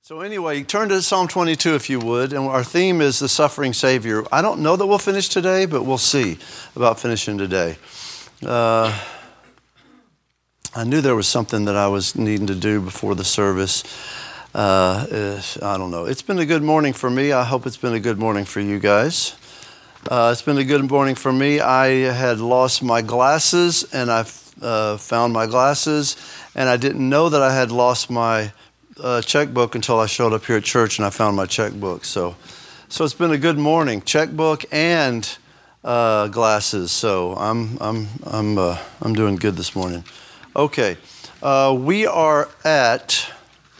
So anyway, turn to Psalm 22 if you would, and our theme is the suffering Savior. I don't know that we'll finish today, but we'll see about finishing today. I knew there was something that I was needing to do before the service. I don't know. It's been a good morning for me. I hope it's been a good morning for you guys. It's been a good morning for me. I had lost my glasses, and I found my glasses, and I didn't know that I had lost my checkbook until I showed up here at church and I found my checkbook. So it's been a good morning. Checkbook and glasses. So I'm doing good this morning. Okay, we are at.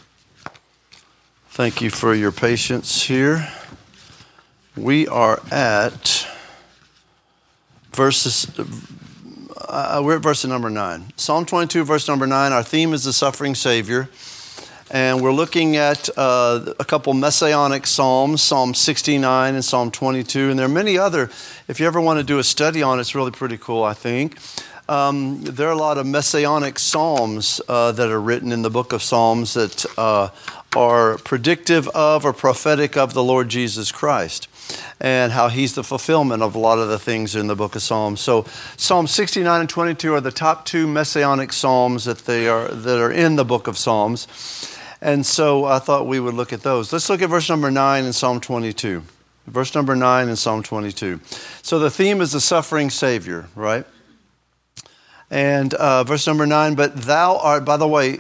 Thank you for your patience here. We are at verses. We're at verse number 9. Psalm 22, verse number 9. Our theme is the suffering Savior. And we're looking at a couple messianic psalms, Psalm 69 and Psalm 22. And there are many other, if you ever want to do a study on it, it's really pretty cool, I think. There are a lot of messianic psalms that are written in the book of Psalms that are predictive of or prophetic of the Lord Jesus Christ and how he's the fulfillment of a lot of the things in the book of Psalms. So Psalm 69 and 22 are the top two messianic psalms that are in the book of Psalms. And so I thought we would look at those. Let's look at verse number 9 in Psalm 22. Verse number 9 in Psalm 22. So the theme is the suffering Savior, right? And verse number 9, but thou art, by the way,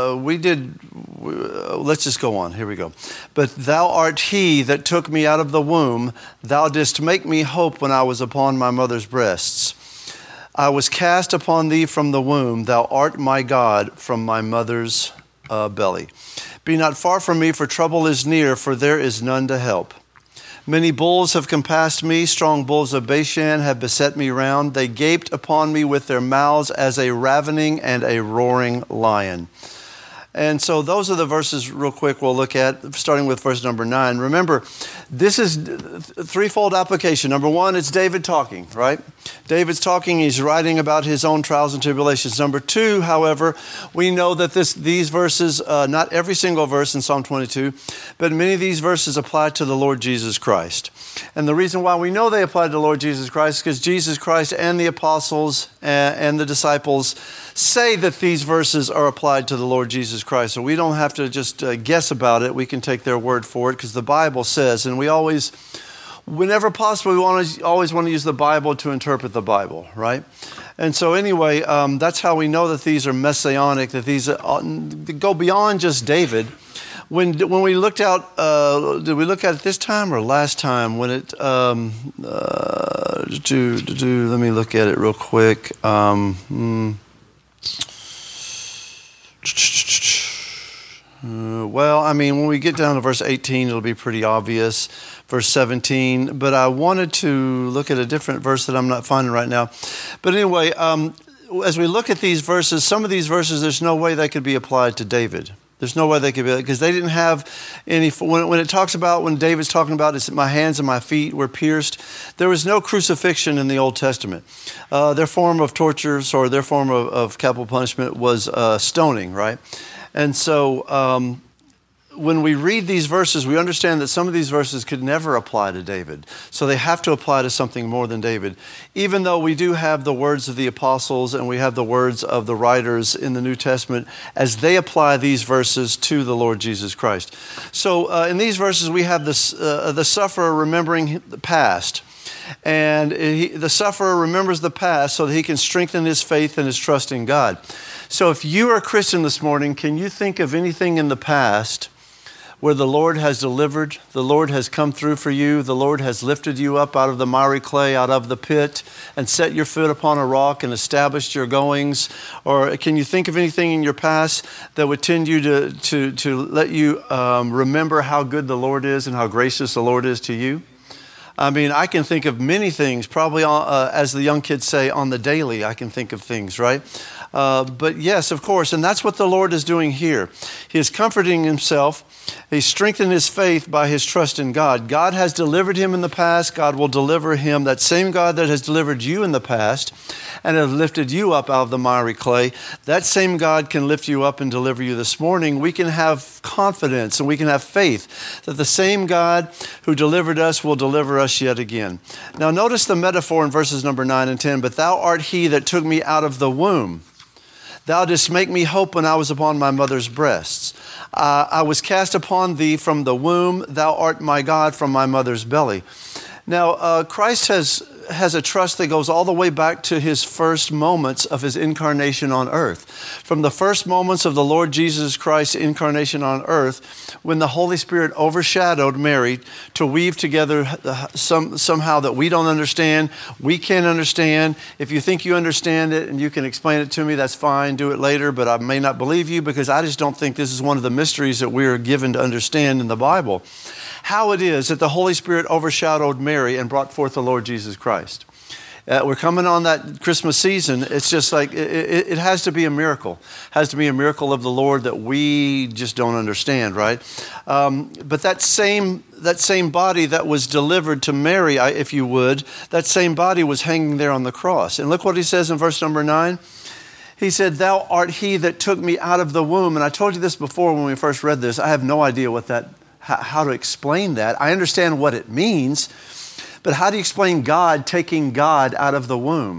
let's just go on. Here we go. But thou art he that took me out of the womb. Thou didst make me hope when I was upon my mother's breasts. I was cast upon thee from the womb. Thou art my God from my mother's belly. Be not far from me, for trouble is near, for there is none to help. Many bulls have compassed me, strong bulls of Bashan have beset me round. They gaped upon me with their mouths as a ravening and a roaring lion. And so those are the verses real quick we'll look at, starting with verse number 9. Remember, this is threefold application. Number one, it's David talking, right? David's talking, he's writing about his own trials and tribulations. Number two, however, we know that these verses, not every single verse in Psalm 22, but many of these verses apply to the Lord Jesus Christ. And the reason why we know they apply to the Lord Jesus Christ is because Jesus Christ and the apostles and the disciples say that these verses are applied to the Lord Jesus Christ. So we don't have to just guess about it. We can take their word for it because the Bible says, and we always, whenever possible, we always want to use the Bible to interpret the Bible, right? And so anyway, that's how we know that these are messianic, that these go beyond just David. When we looked out, did we look at it this time or last time? When it, let me look at it real quick. Well, I mean, when we get down to verse 18, it'll be pretty obvious. Verse 17, but I wanted to look at a different verse that I'm not finding right now. But anyway, as we look at these verses, some of these verses, there's no way they could be applied to David. There's no way they could be, because they didn't have any, when David's talking about it's my hands and my feet were pierced, there was no crucifixion in the Old Testament. Their form of tortures or their form of capital punishment was stoning, right? And so when we read these verses, we understand that some of these verses could never apply to David. So they have to apply to something more than David. Even though we do have the words of the apostles and we have the words of the writers in the New Testament as they apply these verses to the Lord Jesus Christ. So in these verses, we have this, the sufferer remembering the past. And the sufferer remembers the past so that he can strengthen his faith and his trust in God. So if you are a Christian this morning, can you think of anything in the past where the Lord has delivered, the Lord has come through for you, the Lord has lifted you up out of the miry clay, out of the pit, and set your foot upon a rock and established your goings? Or can you think of anything in your past that would tend you to let you remember how good the Lord is and how gracious the Lord is to you? I mean, I can think of many things, probably as the young kids say, on the daily, I can think of things, right? But yes, of course, and that's what the Lord is doing here. He is comforting himself. He's strengthened his faith by his trust in God. God has delivered him in the past. God will deliver him. That same God that has delivered you in the past and has lifted you up out of the miry clay, that same God can lift you up and deliver you this morning. We can have confidence and we can have faith that the same God who delivered us will deliver us yet again. Now notice the metaphor in verses number 9 and 10. But thou art he that took me out of the womb. Thou didst make me hope when I was upon my mother's breasts. I was cast upon thee from the womb. Thou art my God from my mother's belly. Now, Christ has a trust that goes all the way back to his first moments of his incarnation on earth. From the first moments of the Lord Jesus Christ's incarnation on earth, when the Holy Spirit overshadowed Mary to weave together somehow that we don't understand, we can't understand. If you think you understand it and you can explain it to me, that's fine, do it later, but I may not believe you because I just don't think this is one of the mysteries that we are given to understand in the Bible. How it is that the Holy Spirit overshadowed Mary and brought forth the Lord Jesus Christ. We're coming on that Christmas season. It's just like, it has to be a miracle. It has to be a miracle of the Lord that we just don't understand, right? But that same body that was delivered to Mary, if you would, that same body was hanging there on the cross. And look what he says in verse number 9. He said, thou art he that took me out of the womb. And I told you this before when we first read this. I have no idea how to explain that. I understand what it means, but how do you explain God taking God out of the womb?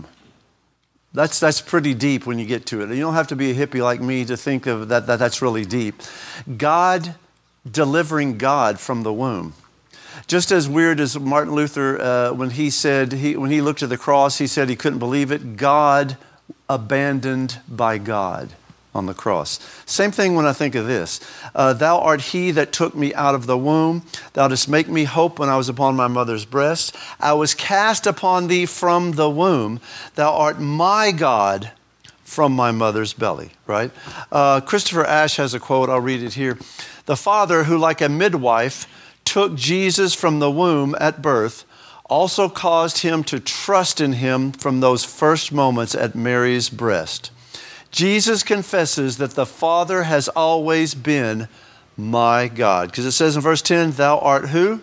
That's pretty deep when you get to it. You don't have to be a hippie like me to think of that's really deep. God delivering God from the womb. Just as weird as Martin Luther, when he looked at the cross, he said he couldn't believe it. God abandoned by God on the cross. Same thing when I think of this. Thou art he that took me out of the womb. Thou didst make me hope when I was upon my mother's breast. I was cast upon thee from the womb. Thou art my God from my mother's belly, right? Christopher Ashe has a quote. I'll read it here. The Father who like a midwife took Jesus from the womb at birth also caused him to trust in him from those first moments at Mary's breast. Jesus confesses that the Father has always been my God. Because it says in verse 10, thou art who?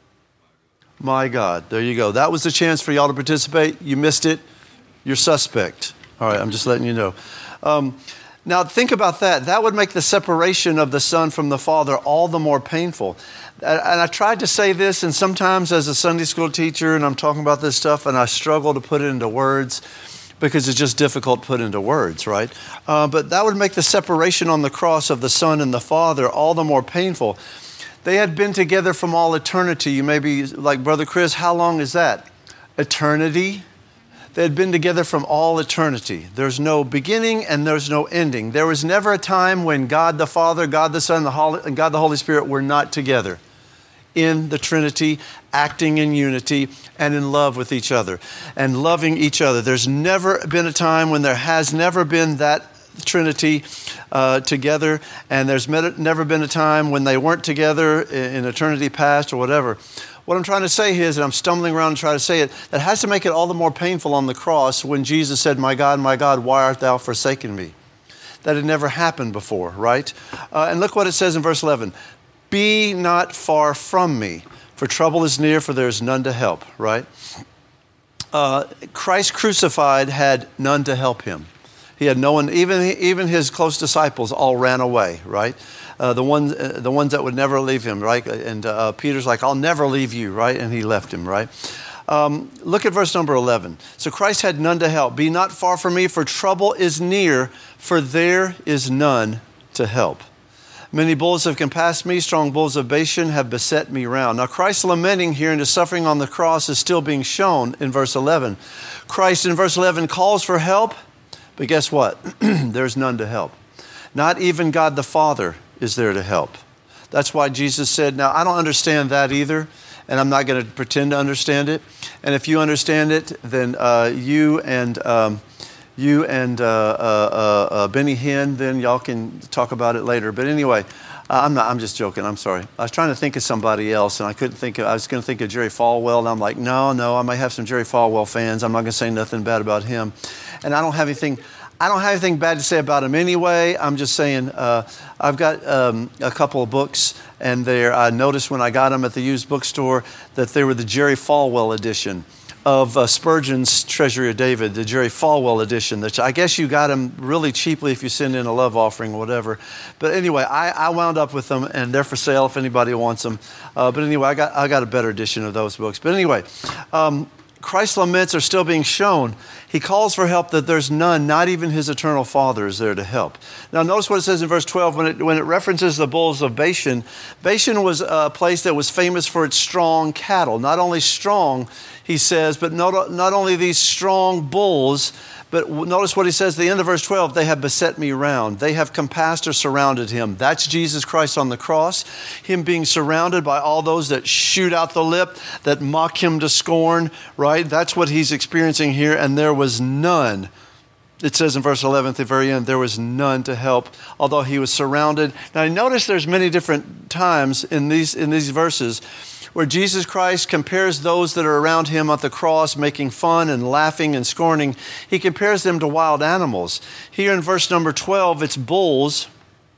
My God. There you go. That was the chance for y'all to participate. You missed it. You're suspect. All right, I'm just letting you know. Now think about that. That would make the separation of the Son from the Father all the more painful. And I tried to say this, and sometimes as a Sunday school teacher, and I'm talking about this stuff, and I struggle to put it into words, because it's just difficult to put into words, right? But that would make the separation on the cross of the Son and the Father all the more painful. They had been together from all eternity. You may be like, Brother Chris, how long is that? Eternity? They had been together from all eternity. There's no beginning and there's no ending. There was never a time when God the Father, God the Son, and God the Holy Spirit were not together in the Trinity, acting in unity and in love with each other and loving each other. There's never been a time when there has never been that Trinity together, and there's never been a time when they weren't together in eternity past or whatever. What I'm trying to say here is, and I'm stumbling around and trying to say it, that has to make it all the more painful on the cross when Jesus said, my God, why art thou forsaken me? That had never happened before, right? And look what it says in verse 11. Be not far from me, for trouble is near, for there is none to help, right? Christ crucified had none to help him. He had no one, even his close disciples all ran away, right? The ones that would never leave him, right? And Peter's like, I'll never leave you, right? And he left him, right? Look at verse number 11. So Christ had none to help. Be not far from me, for trouble is near, for there is none to help. Many bulls have compassed me, strong bulls of Bashan have beset me round. Now Christ's lamenting here and his suffering on the cross is still being shown in verse 11. Christ in verse 11 calls for help, but guess what? There's none to help. Not even God the Father is there to help. That's why Jesus said, now I don't understand that either, and I'm not going to pretend to understand it. And if you understand it, then you and Benny Hinn, then y'all can talk about it later. But anyway, I'm just joking. I'm sorry. I was trying to think of somebody else, and I couldn't think of, I was going to think of Jerry Falwell, and I'm like, no, I might have some Jerry Falwell fans. I'm not going to say nothing bad about him. And I don't have anything, I don't have anything bad to say about them anyway. I'm just saying I've got a couple of books, and I noticed when I got them at the used bookstore that they were the Jerry Falwell edition of Spurgeon's Treasury of David, the Jerry Falwell edition. That I guess you got them really cheaply if you send in a love offering or whatever. But anyway, I wound up with them, and they're for sale if anybody wants them. But anyway, I got a better edition of those books. But anyway, Christ's laments are still being shown. He calls for help that there's none, not even his eternal Father is there to help. Now notice what it says in verse 12 when it references the bulls of Bashan. Bashan was a place that was famous for its strong cattle. Not only strong, he says, but not only these strong bulls, but notice what he says at the end of verse 12, they have beset me round. They have compassed or surrounded him. That's Jesus Christ on the cross, him being surrounded by all those that shoot out the lip, that mock him to scorn, right? That's what he's experiencing here, and there was none. It says in verse 11 at the very end, there was none to help, although he was surrounded. Now notice there's many different times in these verses where Jesus Christ compares those that are around him at the cross, making fun and laughing and scorning. He compares them to wild animals. Here in verse number 12, it's bulls.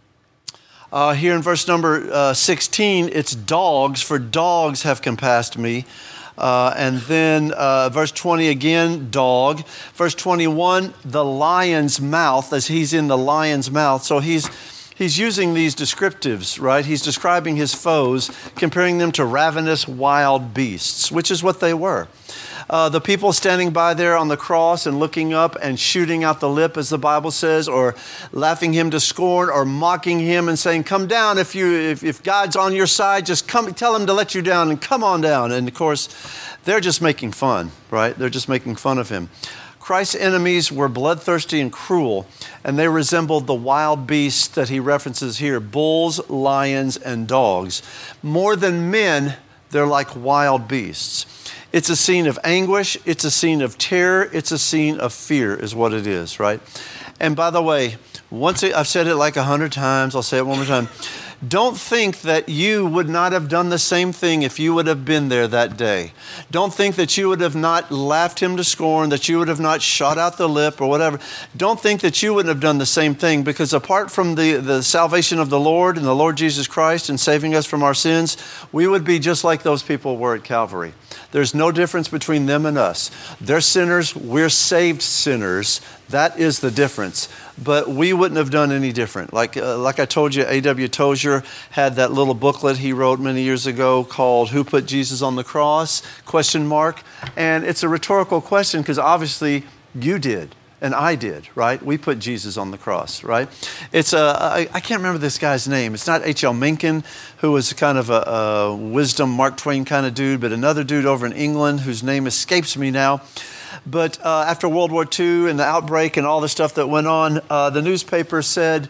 Here in verse number 16, it's dogs, for dogs have compassed me. And then verse 20 again, dog. Verse 21, the lion's mouth, as he's in the lion's mouth. So he's using these descriptives, right? He's describing his foes, comparing them to ravenous wild beasts, which is what they were. The people standing by there on the cross and looking up and shooting out the lip, as the Bible says, or laughing him to scorn, or mocking him and saying, come down, if God's on your side, just come, tell him to let you down and come on down. And of course, they're just making fun, right? They're just making fun of him. Christ's enemies were bloodthirsty and cruel, and they resembled the wild beasts that he references here, bulls, lions, and dogs. More than men, they're like wild beasts. It's a scene of anguish, it's a scene of terror, it's a scene of fear is what it is, right? And by the way, I've said it like 100 times, I'll say it one more time. Don't think that you would not have done the same thing if you would have been there that day. Don't think that you would have not laughed him to scorn, that you would have not shot out the lip or whatever. Don't think that you wouldn't have done the same thing, because apart from the salvation of the Lord and the Lord Jesus Christ and saving us from our sins, we would be just like those people were at Calvary. There's no difference between them and us. They're sinners, we're saved sinners. That is the difference. But we wouldn't have done any different. Like I told you, A.W. Tozier had that little booklet he wrote many years ago called Who Put Jesus on the Cross? ? And it's a rhetorical question, because obviously you did and I did, right? We put Jesus on the cross, right? It's I can't remember this guy's name. It's not H.L. Mencken, who was kind of a wisdom Mark Twain kind of dude, but another dude over in England whose name escapes me now. But after World War II and the outbreak and all the stuff that went on, the newspaper,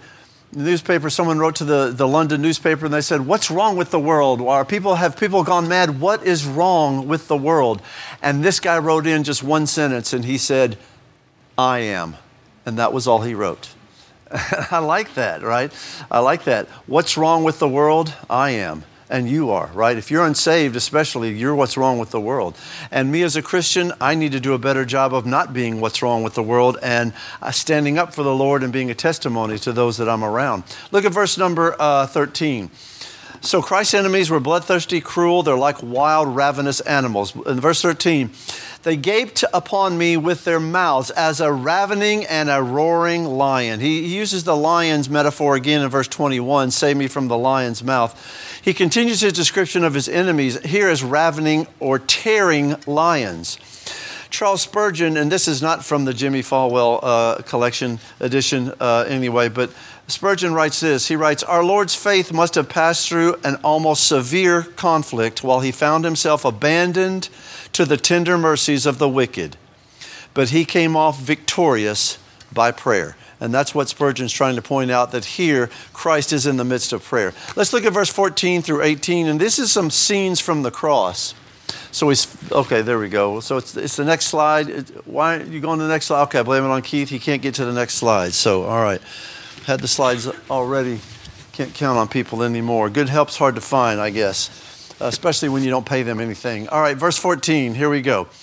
someone wrote to the London newspaper, and they said, what's wrong with the world? Have people gone mad? What is wrong with the world? And this guy wrote in just one sentence, and he said, I am. And that was all he wrote. I like that, right? I like that. What's wrong with the world? I am. And you are, right? If you're unsaved, especially, you're what's wrong with the world. And me as a Christian, I need to do a better job of not being what's wrong with the world and standing up for the Lord and being a testimony to those that I'm around. Look at verse number 13. So Christ's enemies were bloodthirsty, cruel. They're like wild, ravenous animals. In verse 13, they gaped upon me with their mouths as a ravening and a roaring lion. He uses the lion's metaphor again in verse 21, save me from the lion's mouth. He continues his description of his enemies here as ravening or tearing lions. Charles Spurgeon, and this is not from the Jimmy Falwell collection edition anyway, but Spurgeon writes this. He writes, our Lord's faith must have passed through an almost severe conflict while he found himself abandoned to the tender mercies of the wicked. But he came off victorious by prayer. And that's what Spurgeon's trying to point out, that here Christ is in the midst of prayer. Let's look at verse 14 through 18, and this is some scenes from the cross. So okay, there we go. So it's the next slide. Why are you going to the next slide? Okay, I blame it on Keith. He can't get to the next slide. So, all right. Had the slides already. Can't count on people anymore. Good help's hard to find, I guess, especially when you don't pay them anything. All right, verse 14. Here we go.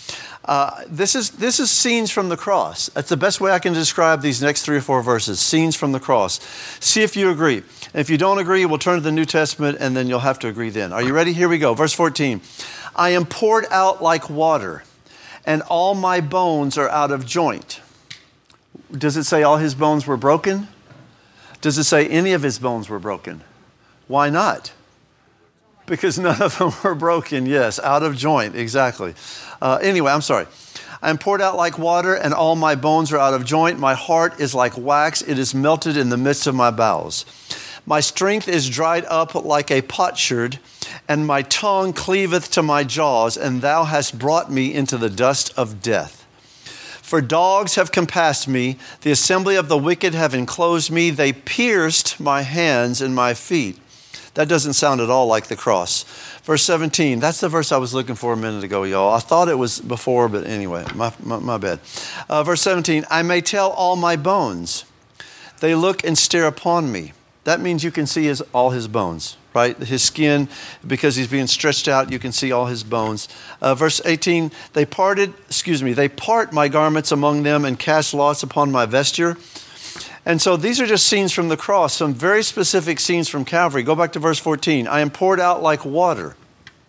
This is scenes from the cross. That's the best way I can describe these next 3 or 4 verses, scenes from the cross. See if you agree. If you don't agree, we'll turn to the New Testament, and then you'll have to agree then. Are you ready? Here we go. Verse 14. I am poured out like water, and all my bones are out of joint. Does it say all his bones were broken? Does it say any of his bones were broken? Why not? Because none of them were broken. Yes, out of joint, exactly. Anyway, I'm sorry. I am poured out like water, and all my bones are out of joint. My heart is like wax. It is melted in the midst of my bowels. My strength is dried up like a potsherd, and my tongue cleaveth to my jaws, and thou hast brought me into the dust of death. For dogs have compassed me, the assembly of the wicked have enclosed me. They pierced my hands and my feet. That doesn't sound at all like the cross. Verse 17, that's the verse I was looking for a minute ago, y'all. I thought it was before, but anyway, my bad. Verse 17, I may tell all my bones. They look and stare upon me. That means you can see all his bones, right? His skin, because he's being stretched out, you can see all his bones. Verse 18, they part my garments among them and cast lots upon my vesture. And so these are just scenes from the cross, some very specific scenes from Calvary. Go back to verse 14. I am poured out like water.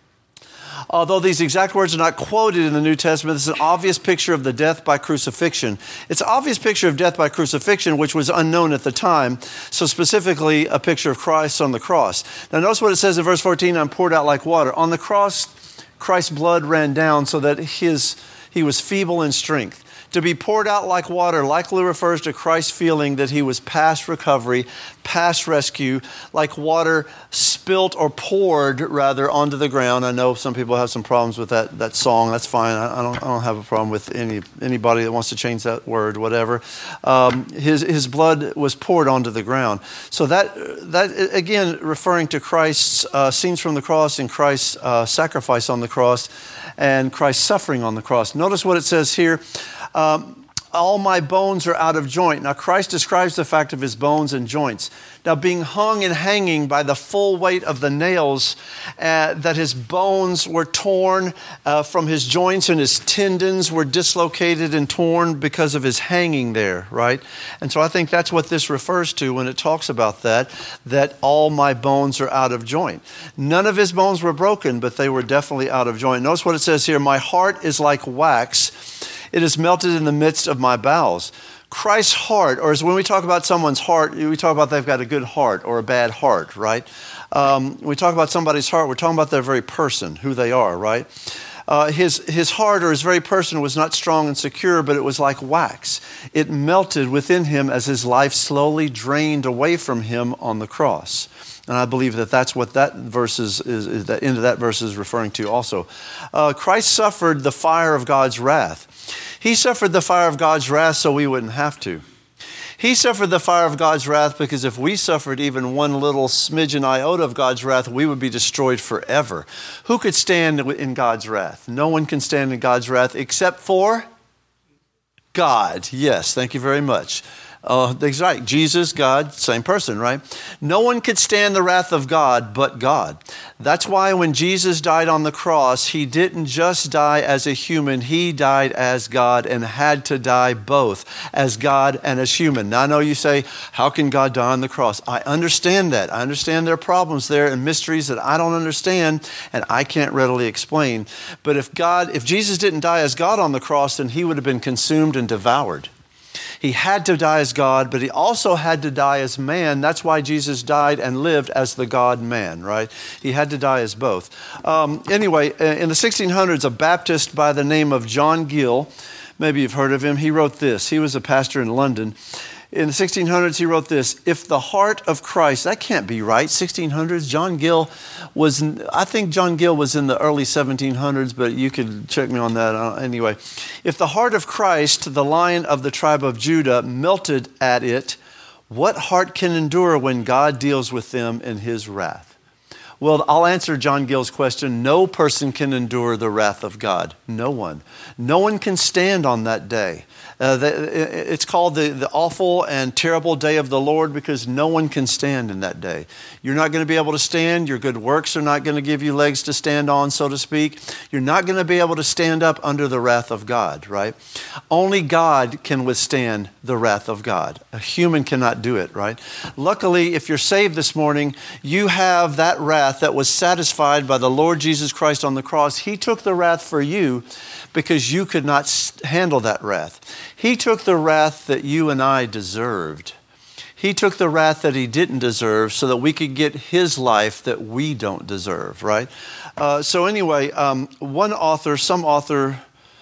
Although these exact words are not quoted in the New Testament, this is an obvious picture of the death by crucifixion. It's an obvious picture of death by crucifixion, which was unknown at the time. So specifically, a picture of Christ on the cross. Now notice what it says in verse 14, I'm poured out like water. On the cross, Christ's blood ran down so that he was feeble in strength. To be poured out like water likely refers to Christ's feeling that he was past recovery, past rescue, like water spilt or poured rather onto the ground. I know some people have some problems with that song. That's fine. I don't have a problem with anybody that wants to change that word, whatever. His blood was poured onto the ground. So that again referring to Christ's scenes from the cross and Christ's sacrifice on the cross and Christ's suffering on the cross. Notice what it says here. All my bones are out of joint. Now, Christ describes the fact of his bones and joints. Now, being hung and hanging by the full weight of the nails, that his bones were torn from his joints and his tendons were dislocated and torn because of his hanging there, right? And so I think that's what this refers to when it talks about that all my bones are out of joint. None of his bones were broken, but they were definitely out of joint. Notice what it says here, my heart is like wax. It is melted in the midst of my bowels. Christ's heart, or as when we talk about someone's heart, we talk about they've got a good heart or a bad heart, right? We talk about somebody's heart, we're talking about their very person, who they are, right? His heart or his very person was not strong and secure, but it was like wax. It melted within him as his life slowly drained away from him on the cross. And I believe that that's what that verse is the end of that verse is referring to also. Christ suffered the fire of God's wrath. He suffered the fire of God's wrath so we wouldn't have to. He suffered the fire of God's wrath because if we suffered even one little smidgen iota of God's wrath, we would be destroyed forever. Who could stand in God's wrath? No one can stand in God's wrath except for God. Yes, thank you very much. That's right. Jesus, God, same person, right? No one could stand the wrath of God but God. That's why when Jesus died on the cross, he didn't just die as a human. He died as God and had to die both as God and as human. Now, I know you say, how can God die on the cross? I understand that. I understand there are problems there and mysteries that I don't understand and I can't readily explain. But if Jesus didn't die as God on the cross, then he would have been consumed and devoured. He had to die as God, but he also had to die as man. That's why Jesus died and lived as the God-man, right? He had to die as both. Anyway, in the 1600s, a Baptist by the name of John Gill, maybe you've heard of him, he wrote this. He was a pastor in London. In the 1600s, he wrote this, if the heart of Christ, that can't be right, 1600s, I think John Gill was in the early 1700s, but you could check me on that anyway. If the heart of Christ, the Lion of the tribe of Judah, melted at it, what heart can endure when God deals with them in his wrath? Well, I'll answer John Gill's question. No person can endure the wrath of God. No one. No one can stand on that day. It's called the awful and terrible day of the Lord because no one can stand in that day. You're not going to be able to stand. Your good works are not going to give you legs to stand on, so to speak. You're not going to be able to stand up under the wrath of God, right? Only God can withstand the wrath of God. A human cannot do it, right? Luckily, if you're saved this morning, you have that wrath that was satisfied by the Lord Jesus Christ on the cross. He took the wrath for you because you could not handle that wrath. He took the wrath that you and I deserved. He took the wrath that he didn't deserve so that we could get his life that we don't deserve, right? So anyway, some author,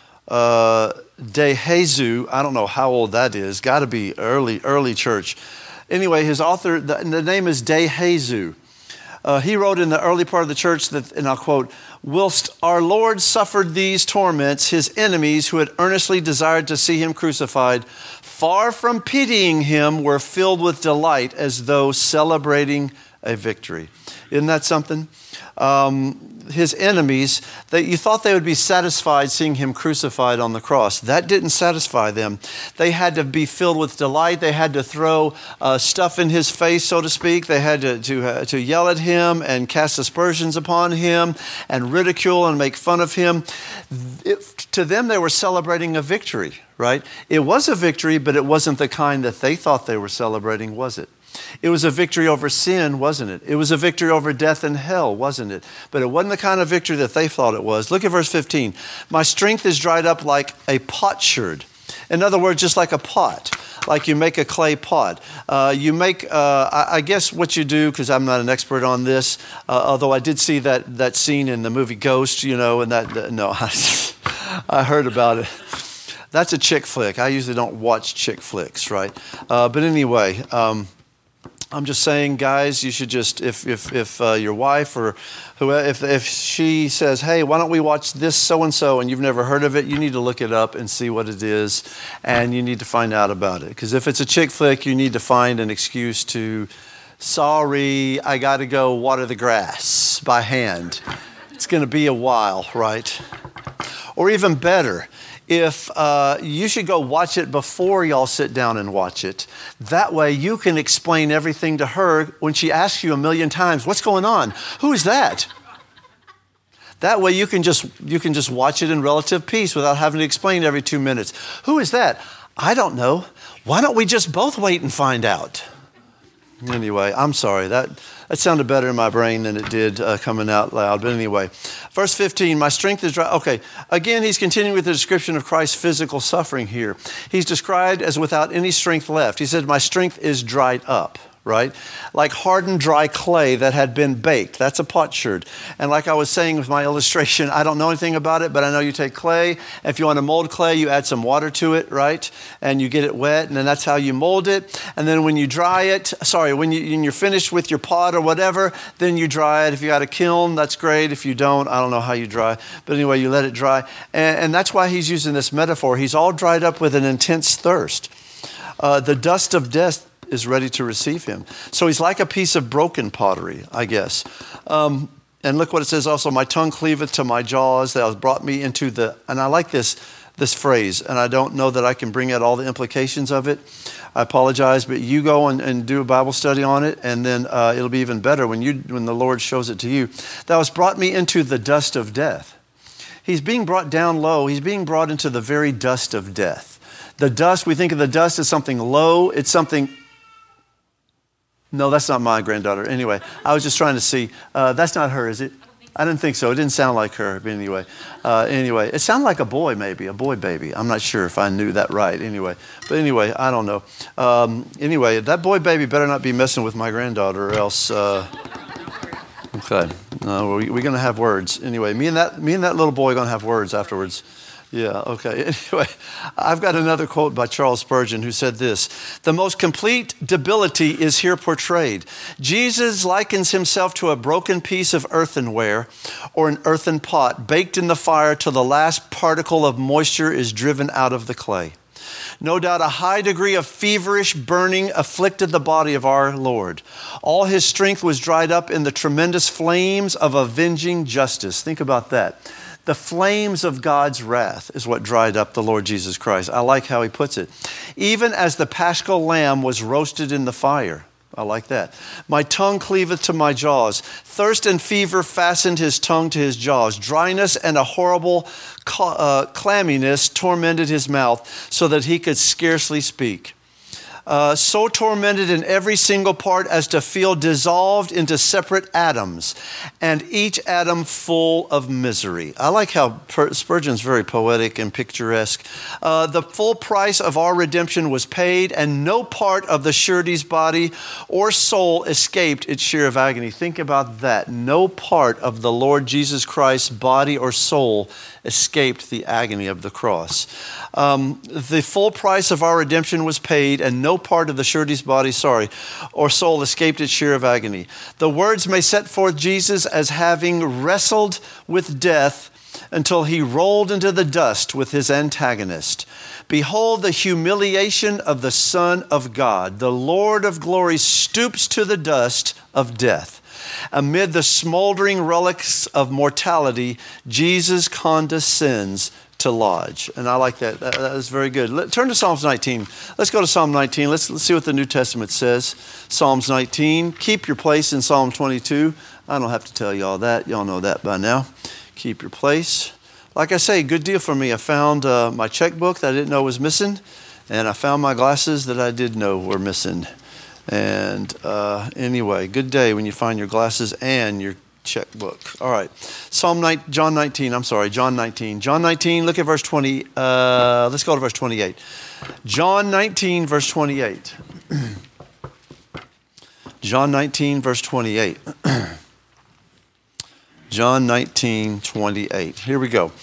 DeJesus, I don't know how old that is, got to be early church. Anyway, his author, the name is DeJesus. He wrote in the early part of the church that, and I'll quote, "Whilst our Lord suffered these torments, his enemies who had earnestly desired to see him crucified, far from pitying him, were filled with delight as though celebrating a victory." Isn't that something? His enemies, that you thought they would be satisfied seeing him crucified on the cross. That didn't satisfy them. They had to be filled with delight. They had to throw stuff in his face, so to speak. They had to yell at him and cast aspersions upon him and ridicule and make fun of him. To them, they were celebrating a victory, right? It was a victory, but it wasn't the kind that they thought they were celebrating, was it? It was a victory over sin, wasn't it? It was a victory over death and hell, wasn't it? But it wasn't the kind of victory that they thought it was. Look at verse 15. "My strength is dried up like a potsherd." In other words, just like a pot, like you make a clay pot. I guess what you do, because I'm not an expert on this, although I did see that scene in the movie Ghost, and I heard about it. That's a chick flick. I usually don't watch chick flicks, right? But anyway, I'm just saying, guys, you should just, if your wife or whoever, if she says, "Hey, why don't we watch this so-and-so," and you've never heard of it, you need to look it up and see what it is, and you need to find out about it. Because if it's a chick flick, you need to find an excuse to, "Sorry, I got to go water the grass by hand. It's going to be a while," right? Or even better, if you should go watch it before y'all sit down and watch it. That way you can explain everything to her when she asks you a million times, "What's going on? Who is that?" That way you can just watch it in relative peace without having to explain every 2 minutes. "Who is that?" "I don't know." "Why don't we just both wait and find out?" Anyway, I'm sorry. That sounded better in my brain than it did coming out loud. But anyway, verse 15, "My strength is dry." Okay, again, he's continuing with the description of Christ's physical suffering here. He's described as without any strength left. He said, "My strength is dried up." Right? Like hardened dry clay that had been baked. That's a potsherd. And like I was saying with my illustration, I don't know anything about it, but I know you take clay. If you want to mold clay, you add some water to it, right? And you get it wet, and then that's how you mold it. And then when you dry it, when you're finished with your pot or whatever, then you dry it. If you got a kiln, that's great. If you don't, I don't know how you dry. But anyway, you let it dry. And that's why he's using this metaphor. He's all dried up with an intense thirst. The dust of death is ready to receive him. So he's like a piece of broken pottery, I guess. And look what it says also, "My tongue cleaveth to my jaws, thou hast brought me into the," and I like this phrase, and I don't know that I can bring out all the implications of it. I apologize, but you go and do a Bible study on it, and then it'll be even better when the Lord shows it to you. "Thou hast brought me into the dust of death." He's being brought down low. He's being brought into the very dust of death. The dust, we think of the dust as something low. It's something... No, that's not my granddaughter. Anyway, I was just trying to see. That's not her, is it? I didn't think so. It didn't sound like her. But anyway, it sounded like a boy, maybe, a boy baby. I'm not sure if I knew that right. But anyway, I don't know. Anyway, that boy baby better not be messing with my granddaughter, or else. Okay, we're going to have words. Anyway, me and that little boy are going to have words afterwards. Yeah, okay. Anyway, I've got another quote by Charles Spurgeon who said this: "The most complete debility is here portrayed. Jesus likens himself to a broken piece of earthenware or an earthen pot baked in the fire till the last particle of moisture is driven out of the clay. No doubt a high degree of feverish burning afflicted the body of our Lord. All his strength was dried up in the tremendous flames of avenging justice. Think about that. The flames of God's wrath is what dried up the Lord Jesus Christ. I like how he puts it. Even as the paschal lamb was roasted in the fire. I like that. My tongue cleaveth to my jaws. Thirst and fever fastened his tongue to his jaws. Dryness and a horrible clamminess tormented his mouth so that he could scarcely speak. So tormented in every single part as to feel dissolved into separate atoms, and each atom full of misery. I like how Spurgeon's very poetic and picturesque. The full price of our redemption was paid, and no part of the surety's body or soul escaped its share of agony. Think about that. No part of the Lord Jesus Christ's body or soul escaped the agony of the cross. The full price of our redemption was paid, and no part of the surety's body, or soul escaped its share of agony. The words may set forth Jesus as having wrestled with death until he rolled into the dust with his antagonist. Behold the humiliation of the Son of God. The Lord of glory stoops to the dust of death. Amid the smoldering relics of mortality, Jesus condescends to lodge. And I like that. That is very good. Turn to Psalms 19. Let's go to Psalm 19. Let's see what the New Testament says. Psalms 19. Keep your place in Psalm 22. I don't have to tell you all that. Y'all know that by now. Keep your place. Like I say, good deal for me. I found my checkbook that I didn't know was missing, and I found my glasses that I did know were missing. And anyway, good day when you find your glasses and your checkbook. All right. John 19. John 19, look at verse 20. Let's go to verse 28. John 19, verse 28. John 19, verse 28. John 19, 28. Here we go.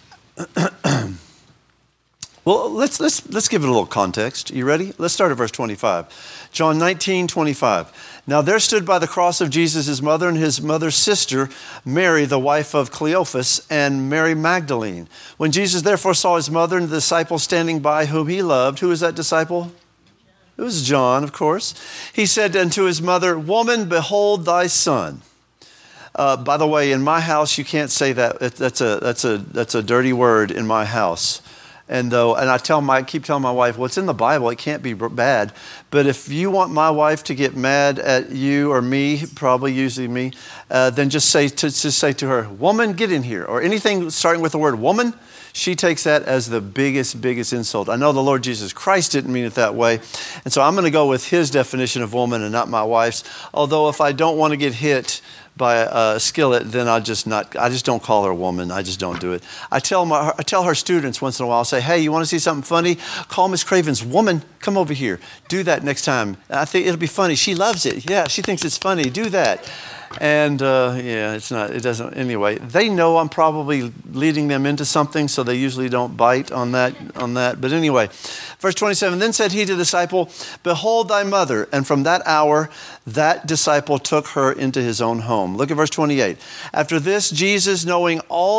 Well, let's give it a little context. You ready? Let's start at verse 25. John 19, 25. Now there stood by the cross of Jesus his mother and his mother's sister, Mary, the wife of Cleophas, and Mary Magdalene. When Jesus therefore saw his mother and the disciple standing by whom he loved, who is that disciple? It was John, of course. He said unto his mother, Woman, behold thy son. By the way, in my house, you can't say that. That's a dirty word in my house. And I keep telling my wife, well, it's in the Bible. It can't be bad. But if you want my wife to get mad at you or me, probably usually me, then just say to her, woman, get in here. Or anything starting with the word woman, she takes that as the biggest insult. I know the Lord Jesus Christ didn't mean it that way. And so I'm going to go with his definition of woman and not my wife's. Although if I don't want to get hit by a skillet, then I just don't call her a woman. I just don't do it. I tell her students once in a while, I'll say, hey, you want to see something funny? Call Miss Craven's woman. Come over here. Do that next time. I think it'll be funny. She loves it. Yeah, she thinks it's funny. Do that. And it doesn't, anyway, they know I'm probably leading them into something, so they usually don't bite on that. But anyway, verse 27, then said he to the disciple, behold thy mother. And from that hour, that disciple took her into his own home. Look at verse 28. After this, Jesus knowing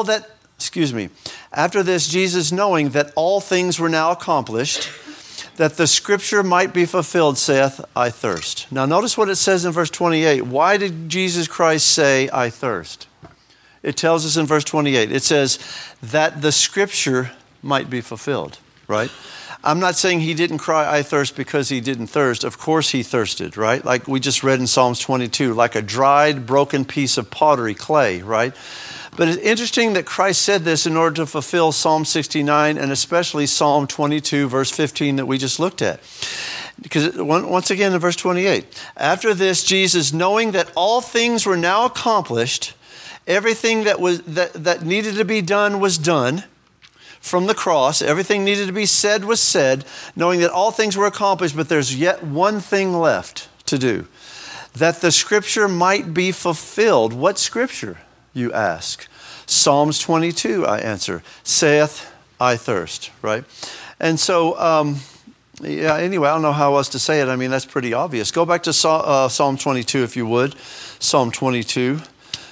that all things were now accomplished, that the scripture might be fulfilled, saith, I thirst. Now notice what it says in verse 28. Why did Jesus Christ say, I thirst? It tells us in verse 28. It says, that the scripture might be fulfilled, right? I'm not saying he didn't cry, I thirst, because he didn't thirst. Of course he thirsted, right? Like we just read in Psalms 22, like a dried, broken piece of pottery, clay, right? But it's interesting that Christ said this in order to fulfill Psalm 69 and especially Psalm 22, verse 15 that we just looked at. Because once again in verse 28, after this, Jesus, knowing that all things were now accomplished, everything that needed to be done was done from the cross, everything needed to be said was said, knowing that all things were accomplished, but there's yet one thing left to do, that the scripture might be fulfilled. What scripture, you ask? Psalms 22, I answer, saith, I thirst, right? And so, anyway, I don't know how else to say it. I mean, that's pretty obvious. Go back to Psalm 22, if you would. Psalm 22.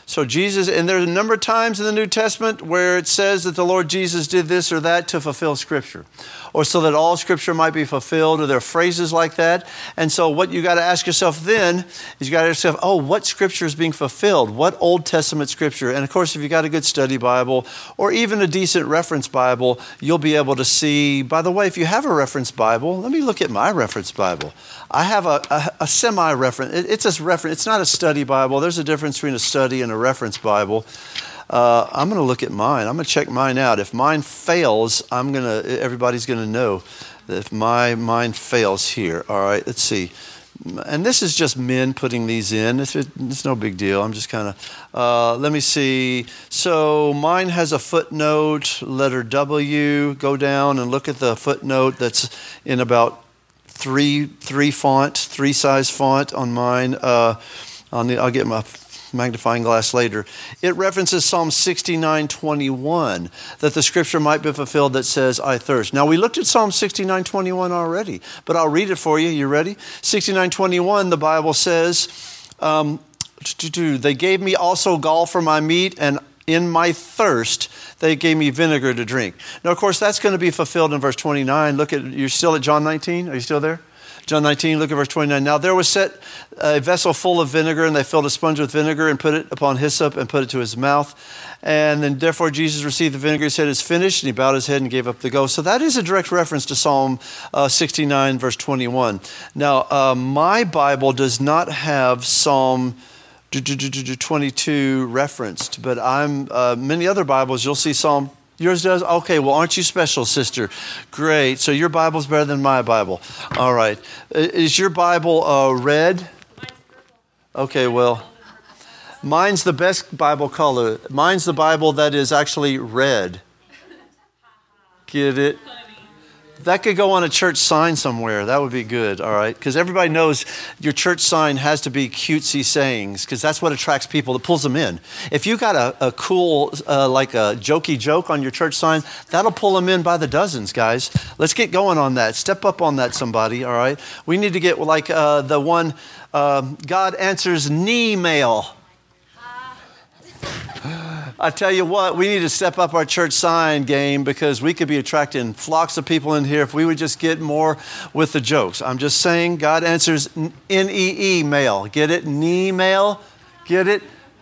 So Jesus, and there's a number of times in the New Testament where it says that the Lord Jesus did this or that to fulfill Scripture, or so that all Scripture might be fulfilled, or there are phrases like that. And so what you got to ask yourself then is you got to ask yourself, oh, what Scripture is being fulfilled? What Old Testament Scripture? And of course, if you got a good study Bible or even a decent reference Bible, you'll be able to see, by the way, if you have a reference Bible, let me look at my reference Bible. I have a semi-reference. It's a reference. It's not a study Bible. There's a difference between a study and a reference Bible. I'm going to look at mine. I'm going to check mine out. If mine fails, everybody's going to know that if my mind fails here. All right, let's see. And this is just men putting these in. It's no big deal. I'm just kind of, let me see. So mine has a footnote, letter W. Go down and look at the footnote that's in about three size font on mine. I'll get my magnifying glass later. It references Psalm 69:21, that the Scripture might be fulfilled that says, I thirst. Now, we looked at Psalm 69:21 already, but I'll read it for you. You ready? 69:21, the Bible says, they gave me also gall for my meat, and in my thirst, they gave me vinegar to drink. Now, of course, that's going to be fulfilled in verse 29. You're still at John 19? Are you still there? John 19, look at verse 29. Now there was set a vessel full of vinegar, and they filled a sponge with vinegar and put it upon hyssop and put it to his mouth. And then therefore Jesus received the vinegar. He said, it's finished. And he bowed his head and gave up the ghost. So that is a direct reference to Psalm 69, verse 21. Now, my Bible does not have Psalm 22 referenced, but many other Bibles, you'll see Psalm. Yours does? Okay, well, aren't you special, sister? Great. So your Bible's better than my Bible. All right. Is your Bible red? Okay, well, mine's the best Bible color. Mine's the Bible that is actually red. Get it? That could go on a church sign somewhere. That would be good, all right? Because everybody knows your church sign has to be cutesy sayings, because that's what attracts people, that pulls them in. If you got a cool, like a jokey joke on your church sign, that'll pull them in by the dozens, guys. Let's get going on that. Step up on that, somebody, all right? We need to get like the one, God answers knee mail. I tell you what, we need to step up our church sign game, because we could be attracting flocks of people in here if we would just get more with the jokes. I'm just saying, God answers N-E-E mail. Get it? Knee mail? Get it?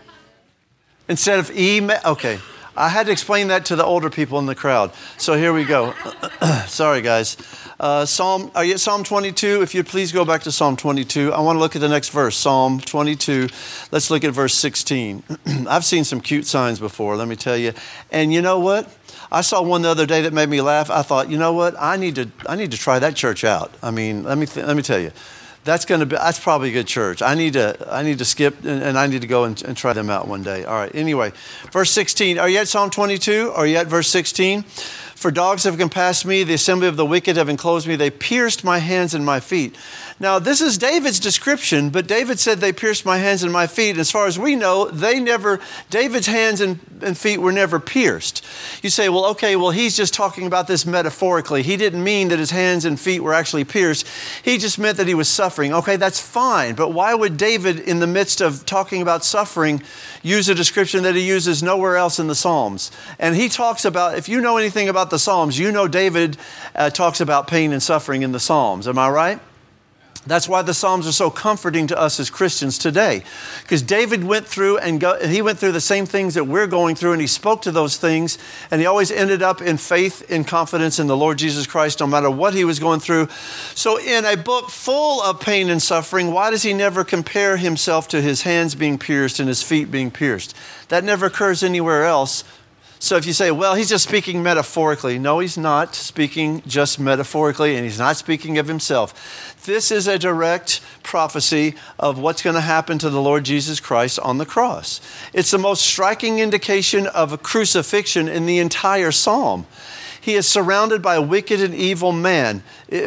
Instead of email. Okay. I had to explain that to the older people in the crowd. So here we go. Sorry, guys. Are you at Psalm 22? If you'd please go back to Psalm 22. I want to look at the next verse, Psalm 22. Let's look at verse 16. I've seen some cute signs before, let me tell you. And you know what? I saw one the other day that made me laugh. I thought, you know what? I need to try that church out. I mean, let me tell you. That's probably a good church. I need to skip and I need to go and try them out one day. All right. Anyway, verse 16. Are you at Psalm 22? Are you at verse 16? For dogs have compassed me, the assembly of the wicked have enclosed me. They pierced my hands and my feet. Now, this is David's description, but David said they pierced my hands and my feet. As far as we know, David's hands and feet were never pierced. You say, well, okay, he's just talking about this metaphorically. He didn't mean that his hands and feet were actually pierced. He just meant that he was suffering. Okay, that's fine. But why would David, in the midst of talking about suffering, use a description that he uses nowhere else in the Psalms? And he talks about, if you know anything about the Psalms, you know David talks about pain and suffering in the Psalms. Am I right? That's why the Psalms are so comforting to us as Christians today. Because David went through he went through the same things that we're going through, and he spoke to those things, and he always ended up in faith and confidence in the Lord Jesus Christ, no matter what he was going through. So in a book full of pain and suffering, why does he never compare himself to his hands being pierced and his feet being pierced? That never occurs anywhere else. So if you say, well, he's just speaking metaphorically. No, he's not speaking just metaphorically, and he's not speaking of himself. This is a direct prophecy of what's going to happen to the Lord Jesus Christ on the cross. It's the most striking indication of a crucifixion in the entire psalm. He is surrounded by wicked and evil men.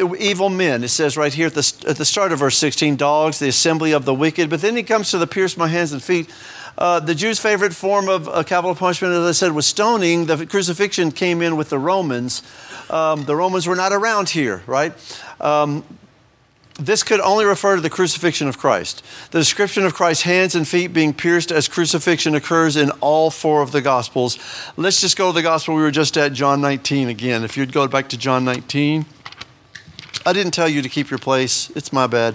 It says right here at the start of verse 16, dogs, the assembly of the wicked. But then he comes to the pierce my hands and feet. The Jews' favorite form of capital punishment, as I said, was stoning. The crucifixion came in with the Romans. The Romans were not around here, right? this could only refer to the crucifixion of Christ. The description of Christ's hands and feet being pierced as crucifixion occurs in all four of the Gospels. Let's just go to the Gospel we were just at, John 19 again. If you'd go back to John 19. I didn't tell you to keep your place. It's my bad.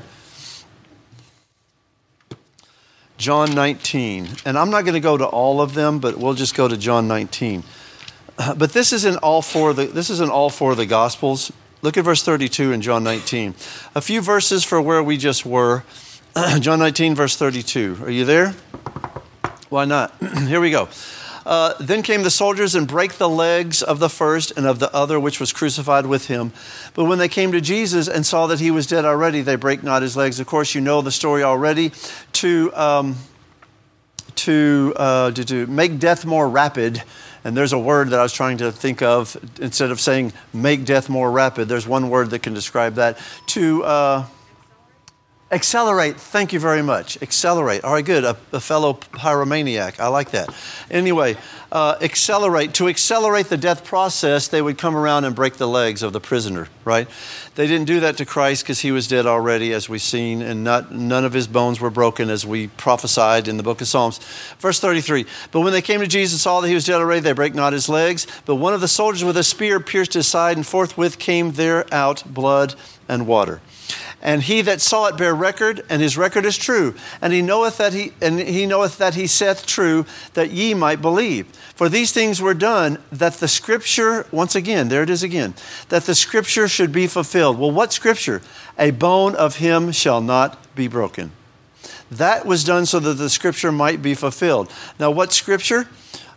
John 19. And I'm not going to go to all of them, but we'll just go to John 19. But this is in all four of the Gospels. Look at verse 32 in John 19. A few verses for where we just were. John 19, verse 32. Are you there? Why not? Here we go. Then came the soldiers and brake the legs of the first and of the other which was crucified with him. But when they came to Jesus and saw that he was dead already, they brake not his legs. Of course, you know the story already. To make death more rapid. And there's a word that I was trying to think of. Instead of saying make death more rapid, there's one word that can describe that. To accelerate. Thank you very much. Accelerate. All right, good. A fellow pyromaniac. I like that. Anyway, accelerate. To accelerate the death process, they would come around and break the legs of the prisoner, right? They didn't do that to Christ because he was dead already, as we've seen, and none of his bones were broken, as we prophesied in the book of Psalms. Verse 33, but when they came to Jesus and saw that he was dead already, they brake not his legs. But one of the soldiers with a spear pierced his side, and forthwith came there out blood and water. And he that saw it bare record, and his record is true. And he knoweth that he saith true, that ye might believe. For these things were done, that the scripture, once again, there it is again, that the scripture should be fulfilled. Well, what scripture? A bone of him shall not be broken. That was done so that the scripture might be fulfilled. Now, what scripture?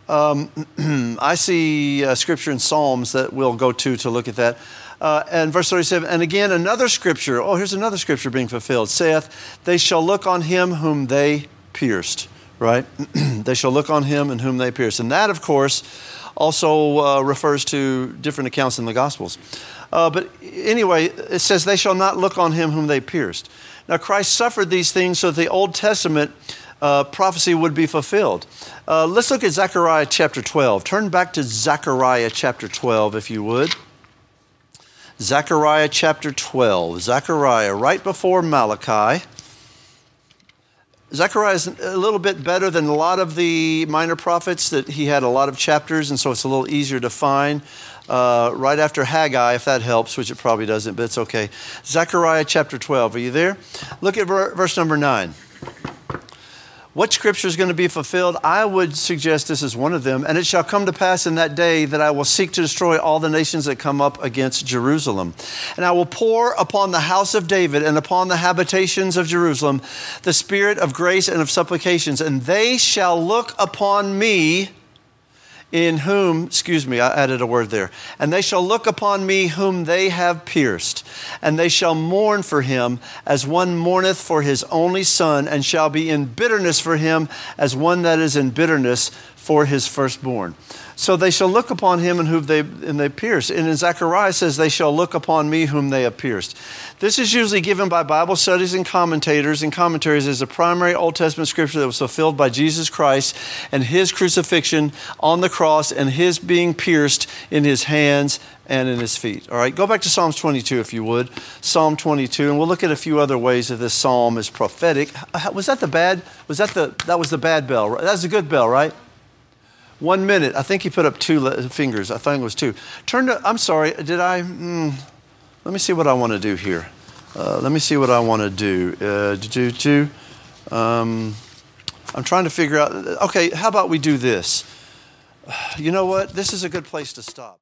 I see scripture in Psalms that we'll go to look at that. And verse 37, and again another scripture, here's another scripture being fulfilled, saith, they shall look on him whom they pierced, right? They shall look on him and whom they pierced. And that, of course, also refers to different accounts in the Gospels. But anyway, it says, they shall not look on him whom they pierced. Now, Christ suffered these things so that the Old Testament prophecy would be fulfilled. Let's look at Zechariah chapter 12. Turn back to Zechariah chapter 12, if you would. Zechariah chapter 12. Zechariah, right before Malachi. Zechariah is a little bit better than a lot of the minor prophets, that he had a lot of chapters, and so it's a little easier to find. Right after Haggai, if that helps, which it probably doesn't, but it's okay. Zechariah chapter 12. Are you there? Look at verse number 9. What scripture is going to be fulfilled? I would suggest this is one of them. And it shall come to pass in that day that I will seek to destroy all the nations that come up against Jerusalem. And I will pour upon the house of David and upon the habitations of Jerusalem the spirit of grace and of supplications. And they shall look upon me, in whom, I added a word there. And they shall look upon me whom they have pierced. And they shall mourn for him as one mourneth for his only son, and shall be in bitterness for him as one that is in bitterness for his firstborn. So they shall look upon him and whom they pierced. And in Zechariah it says, they shall look upon me whom they have pierced. This is usually given by Bible studies and commentators and commentaries as the primary Old Testament scripture that was fulfilled by Jesus Christ and his crucifixion on the cross and his being pierced in his hands and in his feet. All right, go back to Psalms 22 if you would. Psalm 22, and we'll look at a few other ways that this psalm is prophetic. Was that the bad? That was the bad bell? Right? That's a good bell, right? 1 minute. I think he put up two fingers. I think it was two. I'm sorry. Let me see what I want to do here. I'm trying to figure out. Okay, how about we do this? You know what? This is a good place to stop.